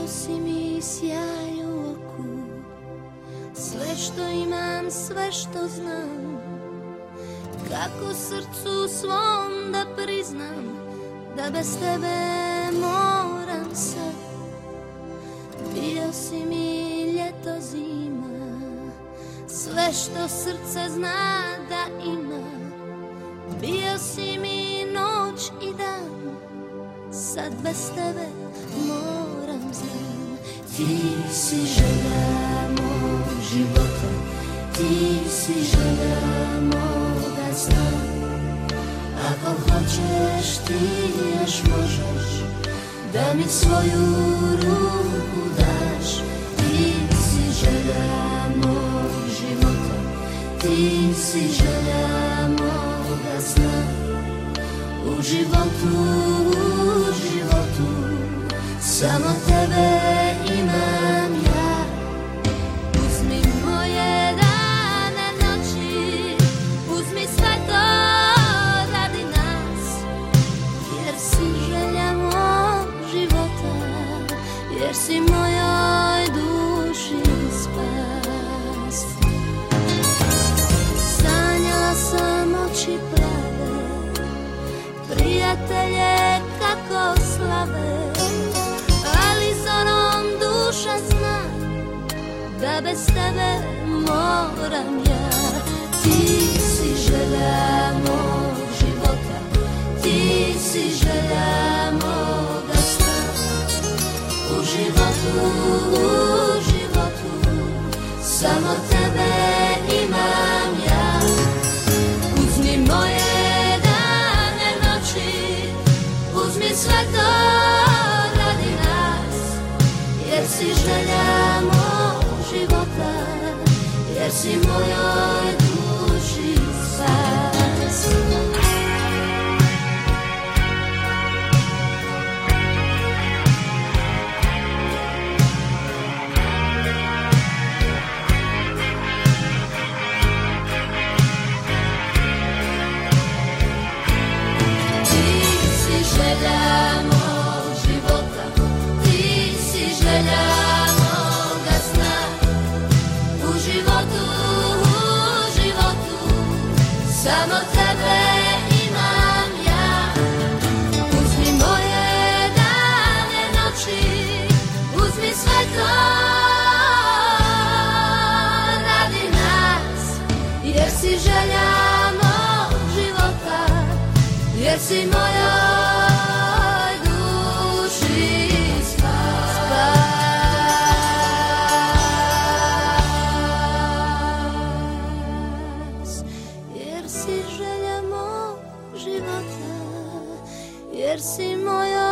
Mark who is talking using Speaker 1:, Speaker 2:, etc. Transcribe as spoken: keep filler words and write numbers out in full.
Speaker 1: si mi sjaj u oku, sve što imam, sve što znam. Kako srcu svom da priznam da bez tebe moram sad. Bio si mi ljeto, zima, sve što srce zna da ima. Bio si mi noć i dan, sad bez tebe moram znam. Ti si želja mog života, ti si želja moga sna. Ako hoćeš ti još možeš da mi svoju ruku daš. Ti si želja mog života, ti si želja moga sna. U životu, u životu, samo tebe imam ja. Uzmi moje dane, noći, uzmi sve to radi nas. Jer si želja mog života, jer si mojoj duši spas. Sanjala sam oči plave, prijatelje kako slave, ali zonom duša zna da bez tebe moram ja. Ti si želja mog života, ti si želja moga sna. U životu, u životu, samo tebe imam ja. Uzmi moje dane, noći, uzmi sve to radi nas. Jer si želja mog života, jer si mojoj duši spas. Želja mog života, ti si želja moga sna. U životu, u životu, samo tebe imam ja. Uzmi moje dane, noći, uzmi sve to radi nas. Jer si želja mog života, jer si moja jer si mojoj